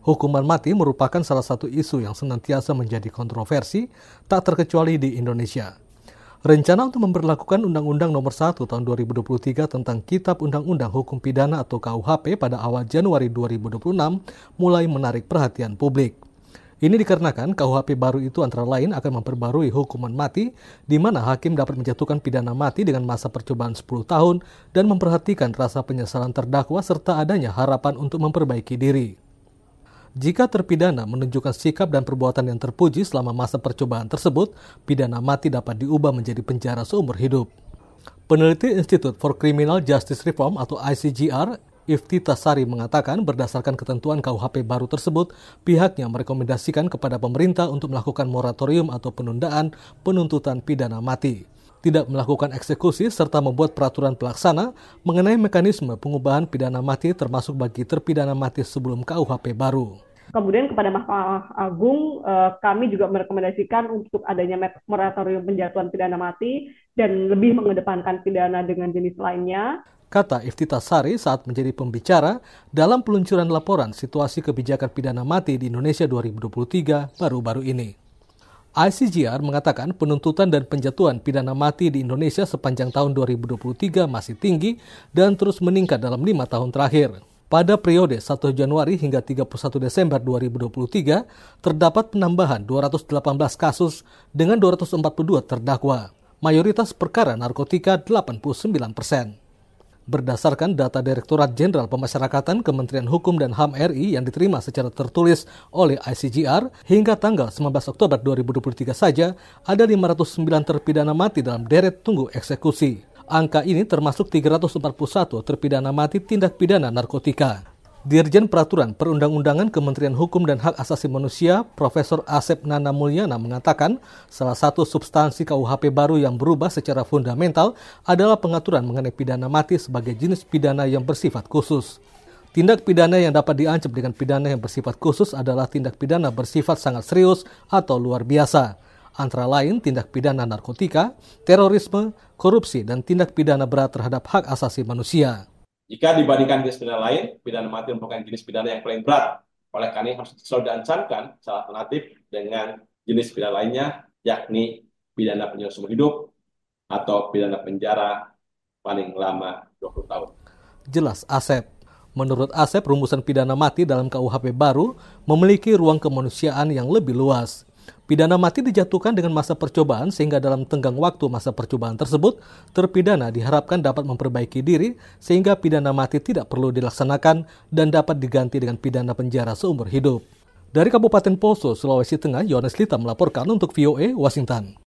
Hukuman mati merupakan salah satu isu yang senantiasa menjadi kontroversi, tak terkecuali di Indonesia. Rencana untuk memberlakukan Undang-Undang Nomor 1 Tahun 2023 tentang Kitab Undang-Undang Hukum Pidana atau KUHP pada awal Januari 2026 mulai menarik perhatian publik. Ini dikarenakan KUHP baru itu antara lain akan memperbarui hukuman mati, di mana hakim dapat menjatuhkan pidana mati dengan masa percobaan 10 tahun dan memperhatikan rasa penyesalan terdakwa serta adanya harapan untuk memperbaiki diri. Jika terpidana menunjukkan sikap dan perbuatan yang terpuji selama masa percobaan tersebut, pidana mati dapat diubah menjadi penjara seumur hidup. Peneliti Institute for Criminal Justice Reform atau ICJR, Iftita Sari mengatakan berdasarkan ketentuan KUHP baru tersebut, pihaknya merekomendasikan kepada pemerintah untuk melakukan moratorium atau penundaan penuntutan pidana mati, tidak melakukan eksekusi serta membuat peraturan pelaksana mengenai mekanisme pengubahan pidana mati termasuk bagi terpidana mati sebelum KUHP baru. Kemudian kepada Mahkamah Agung, kami juga merekomendasikan untuk adanya moratorium penjatuhan pidana mati dan lebih mengedepankan pidana dengan jenis lainnya. Kata Iftita Sari saat menjadi pembicara dalam peluncuran laporan situasi kebijakan pidana mati di Indonesia 2023 baru-baru ini. ICJR mengatakan penuntutan dan penjatuhan pidana mati di Indonesia sepanjang tahun 2023 masih tinggi dan terus meningkat dalam 5 tahun terakhir. Pada periode 1 Januari hingga 31 Desember 2023, terdapat penambahan 218 kasus dengan 242 terdakwa. Mayoritas perkara narkotika 89%. Berdasarkan data Direktorat Jenderal Pemasyarakatan Kementerian Hukum dan HAM RI yang diterima secara tertulis oleh ICJR, hingga tanggal 19 Oktober 2023 saja, ada 509 terpidana mati dalam deret tunggu eksekusi. Angka ini termasuk 341 terpidana mati tindak pidana narkotika. Dirjen Peraturan Perundang-undangan Kementerian Hukum dan Hak Asasi Manusia, Profesor Asep Nana Mulyana mengatakan salah satu substansi KUHP baru yang berubah secara fundamental adalah pengaturan mengenai pidana mati sebagai jenis pidana yang bersifat khusus. Tindak pidana yang dapat diancam dengan pidana yang bersifat khusus adalah tindak pidana bersifat sangat serius atau luar biasa. Antara lain tindak pidana narkotika, terorisme, korupsi, dan tindak pidana berat terhadap hak asasi manusia. Jika dibandingkan jenis pidana lain, pidana mati merupakan jenis pidana yang paling berat. Oleh karena harus selalu diancamkan secara alternatif dengan jenis pidana lainnya, yakni pidana penjara seumur hidup atau pidana penjara paling lama 20 tahun. Jelas Asep. Menurut Asep, rumusan pidana mati dalam KUHP baru memiliki ruang kemanusiaan yang lebih luas. Pidana mati dijatuhkan dengan masa percobaan sehingga dalam tenggang waktu masa percobaan tersebut, terpidana diharapkan dapat memperbaiki diri sehingga pidana mati tidak perlu dilaksanakan dan dapat diganti dengan pidana penjara seumur hidup. Dari Kabupaten Poso, Sulawesi Tengah, Yohanes Lita melaporkan untuk VOA Washington.